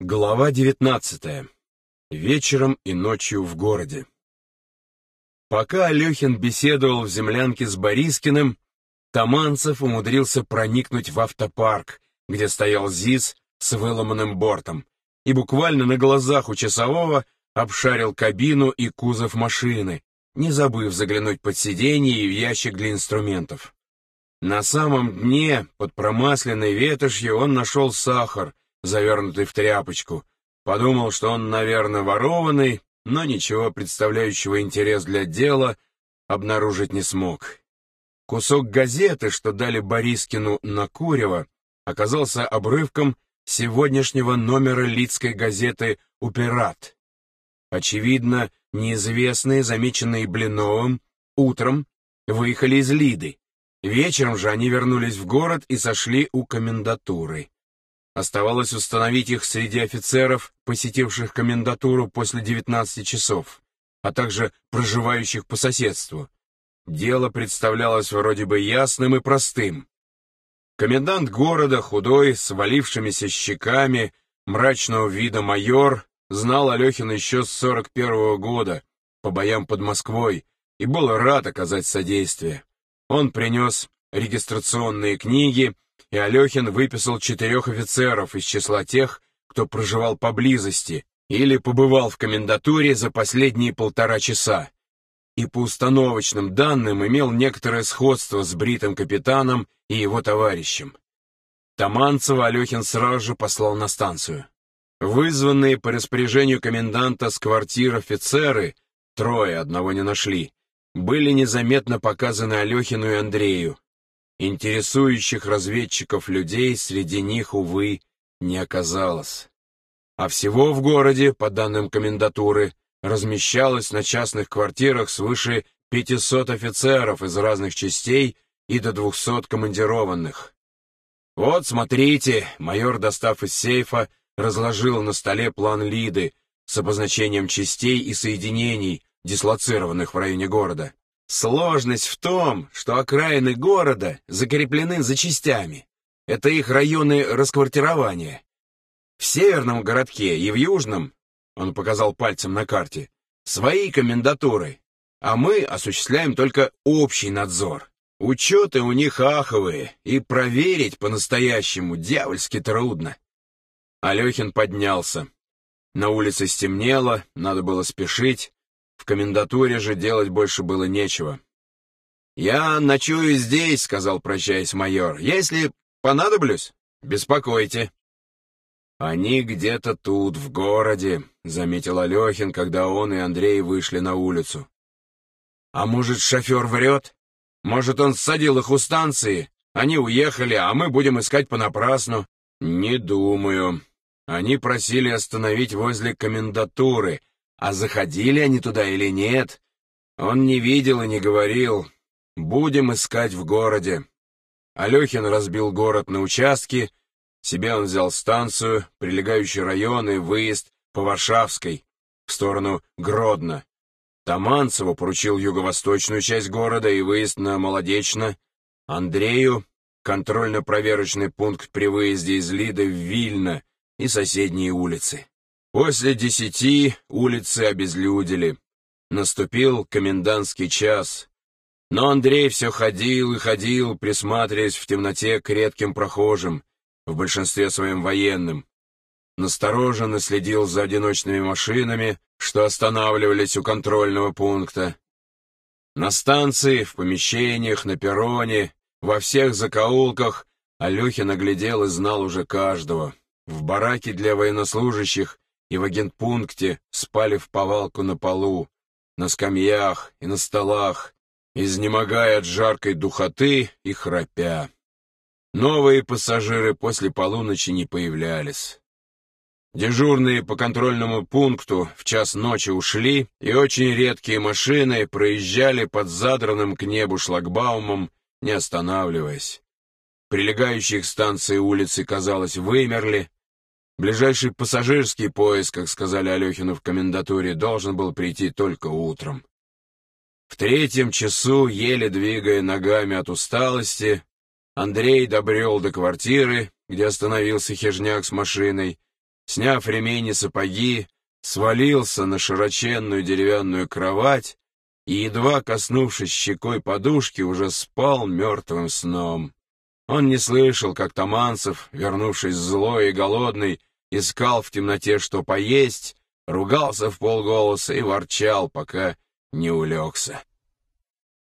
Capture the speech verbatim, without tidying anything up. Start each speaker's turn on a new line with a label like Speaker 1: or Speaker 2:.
Speaker 1: Глава девятнадцатая. Вечером и ночью в городе. Пока Алехин беседовал в землянке с Борискиным, Таманцев умудрился проникнуть в автопарк, где стоял ЗИС с выломанным бортом, и буквально на глазах у часового обшарил кабину и кузов машины, не забыв заглянуть под сиденье и в ящик для инструментов. На самом дне, под промасленной ветошью, он нашел сахар, завернутый в тряпочку. Подумал, что он, наверное, ворованный, но ничего представляющего интерес для дела обнаружить не смог. Кусок газеты, что дали Борискину на курево, оказался обрывком сегодняшнего номера лидской газеты «Уперат». Очевидно, неизвестные, замеченные Блиновым, утром выехали из Лиды. Вечером же они вернулись в город и сошли у комендатуры. Оставалось установить их среди офицеров, посетивших комендатуру после девятнадцати часов, а также проживающих по соседству. Дело представлялось вроде бы ясным и простым. Комендант города, худой, с валившимися щеками, мрачного вида майор, знал Алехина еще с сорок первого года по боям под Москвой и был рад оказать содействие. Он принес регистрационные книги, и Алехин выписал четырех офицеров из числа тех, кто проживал поблизости или побывал в комендатуре за последние полтора часа, и по установочным данным имел некоторое сходство с бритым капитаном и его товарищем. Таманцева Алехин сразу же послал на станцию. Вызванные по распоряжению коменданта с квартир офицеры, трое, одного не нашли, были незаметно показаны Алехину и Андрею. Интересующих разведчиков людей среди них, увы, не оказалось. А всего в городе, по данным комендатуры, размещалось на частных квартирах свыше пятисот офицеров из разных частей и до двухсот командированных. «Вот, смотрите», — майор, достав из сейфа, разложил на столе план Лиды с обозначением частей и соединений, дислоцированных в районе города. Сложность в том, что окраины города закреплены за частями. Это их районы расквартирования. В северном городке и в южном, он показал пальцем на карте, свои комендатуры, а мы осуществляем только общий надзор. Учеты у них аховые, и проверить по-настоящему дьявольски трудно. Алехин поднялся. На улице стемнело, надо было спешить. В комендатуре же делать больше было нечего. «Я ночую здесь», — сказал, прощаясь майор. «Если понадоблюсь, беспокойте». «Они где-то тут, в городе», — заметил Алехин, когда он и Андрей вышли на улицу. «А может, шофер врет? Может, он ссадил их у станции? Они уехали, а мы будем искать понапрасну?» «Не думаю. Они просили остановить возле комендатуры. А заходили они туда или нет, он не видел и не говорил. Будем искать в городе». Алехин разбил город на участки, себе он взял станцию, прилегающий район и выезд по Варшавской, в сторону Гродно. Таманцеву поручил юго-восточную часть города и выезд на Молодечно. Андрею — контрольно-проверочный пункт при выезде из Лиды в Вильно и соседние улицы. После десяти улицы обезлюдили. Наступил комендантский час. Но Андрей все ходил и ходил, присматриваясь в темноте к редким прохожим, в большинстве своем военным. Настороженно следил за одиночными машинами, что останавливались у контрольного пункта. На станции, в помещениях, на перроне, во всех закоулках Алехин оглядел и знал уже каждого. В бараке для военнослужащих и в агентпункте спали вповалку на полу, на скамьях и на столах, изнемогая от жаркой духоты и храпя. Новые пассажиры после полуночи не появлялись. Дежурные по контрольному пункту в час ночи ушли, и очень редкие машины проезжали под задранным к небу шлагбаумом, не останавливаясь. Прилегающие к станции улицы, казалось, вымерли. Ближайший пассажирский поезд, как сказали Алехину в комендатуре, должен был прийти только утром. В третьем часу, еле двигая ногами от усталости, Андрей добрел до квартиры, где остановился хижняк с машиной, сняв ремень и сапоги, свалился на широченную деревянную кровать и, едва коснувшись щекой подушки, уже спал мертвым сном. Он не слышал, как Таманцев, вернувшись злой и голодный, искал в темноте, что поесть, ругался вполголоса и ворчал, пока не улегся.